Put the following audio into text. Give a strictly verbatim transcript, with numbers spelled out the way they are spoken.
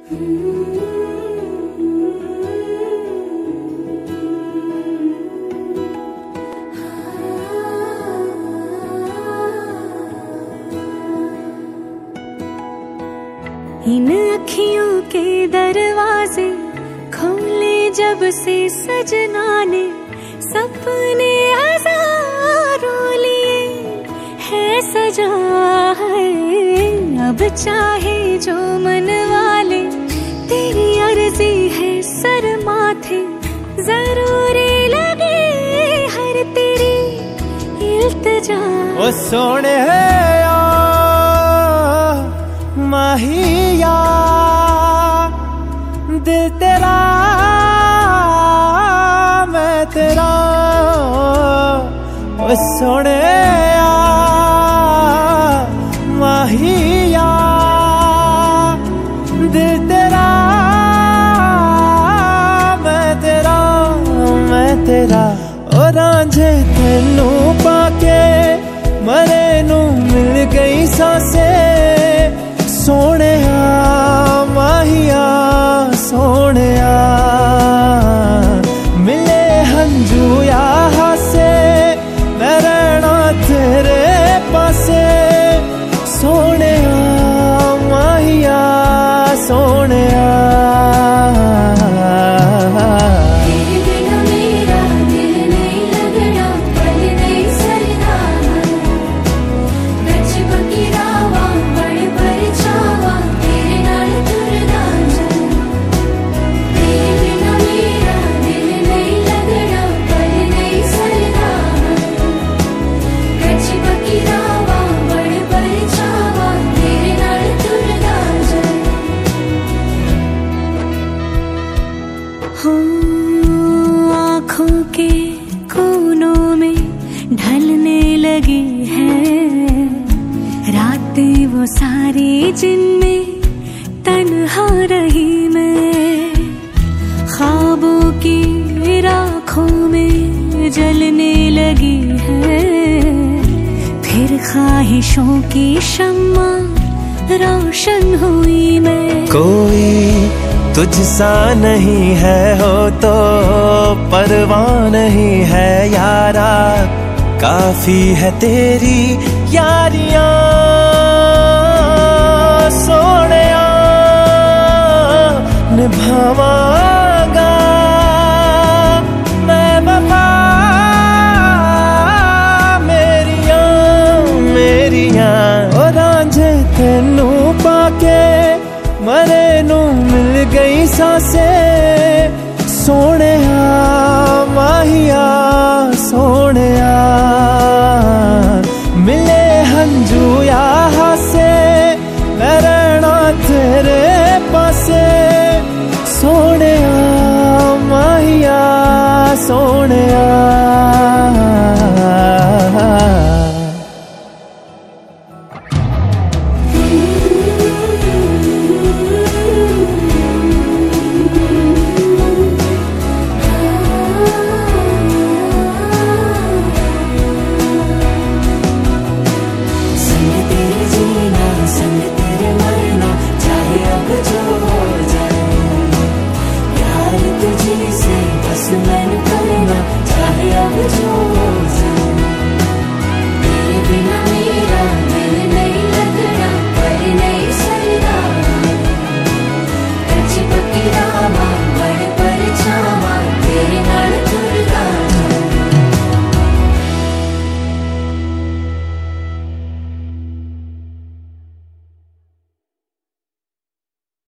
इन अखियों के दरवाजे खोले जब से सजना ने, सपने हजारों लिए है सजा है। अब चाहे जो मन वाले, तेरी अर्जी है सर माथे, जरूरी लगे हर तेरी इल्तिजा। ओ सोने माहिया दिल तेरा मैं तेरा, ओ सोने माहिया दिल तेरा मैं तेरा मैं तेरा। ओ रांझे तेनू पाके मरे नू मिल गई सांसे, सोने माहिया सोने मिले हंजू या हासे, मैं रहना तेरे पासे, सोने माहिया सोने। आँखों के कोनों में ढलने लगी है रातें वो सारी, जिनमें तन्हा रही मैं। ख्वाबों की राखों में जलने लगी है, फिर ख्वाहिशों की शम्मा रोशन हुई मैं। कोई तुझसा नहीं है हो तो परवाह नहीं है यारा, काफी है तेरी यारियां सोनिया, निभावांगा मैं वफा मेरियां मेरियां। ओ रांझे तेनू पाके मरे नू मिल गई सांसे, सोने माहिया सोने मिले हंजू या